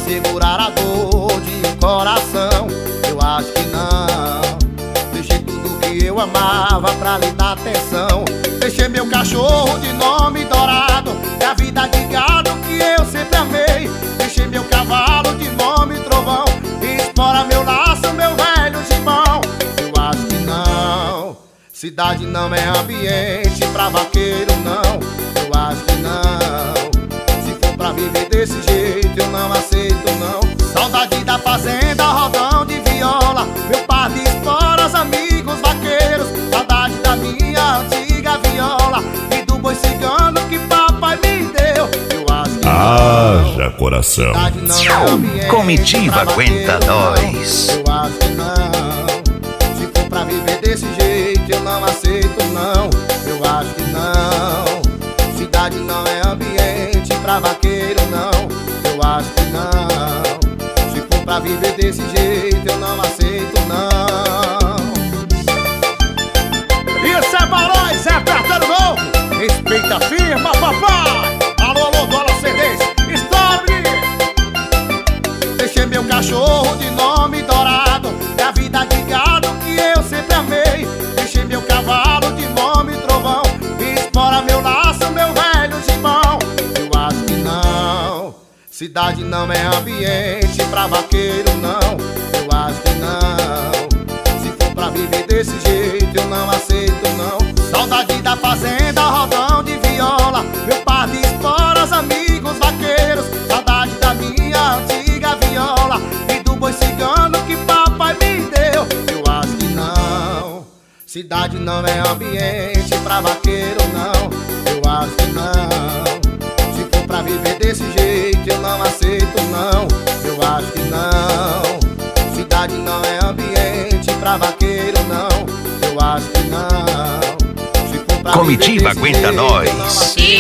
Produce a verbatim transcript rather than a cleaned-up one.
segurar a dor de um coração. Eu acho que não. Deixei tudo que eu amava pra lhe dar atenção. Deixei meu cachorro de nome Dourado e a vida de gado que eu sempre amei. Deixei meu cavalo de nome Trovão e explora meu laço, meu velho gibão. Eu acho que não. Cidade não é ambiente pra vaqueiro, não. Eu acho que não. Se for pra viver desse jeito, eu não aceito, não. Saudade da fazenda, rodão de viola, meu par de esporas, amigos vaqueiros. Saudade da minha antiga viola e do boi cigano que papai me deu. Eu acho que haja coração. Cidade não é ambiente Comitiva pra aguenta vaqueiro, não. nós. Eu acho que não. Se for pra viver desse jeito, eu não aceito, não. Eu acho que não. Cidade não é ambiente pra vaqueiro, não. Eu acho que não. Se for pra viver desse jeito, eu não aceito, não. Isso é Balões, é apertando novo. Respeita a firma, papai. Alô, alô, dólar C Ds, stop. Deixei meu cachorro de nome Dourado e a vida de gado que eu sempre amei. Deixei meu cavalo de nome Trovão e explora meu laço, meu velho gibão. Eu acho que não. Cidade não é ambiente pra vaqueiro, não. Eu acho que não. Se for pra viver desse jeito, eu não aceito, não. Saudade da fazenda, rodão de viola, meu par de esporas, amigos vaqueiros. Saudade da minha antiga viola e do boi cigano que papai me deu. Eu acho que não. Cidade não é ambiente pra vaqueiro, não. Eu acho que não. Se for pra viver desse jeito, eu não aceito, não. Eu acho que não. Cidade não é ambiente pra vaqueiro, não. Eu acho que não. Se for pra Comitiva viver desse aguenta jeito, eu não nós. aceito,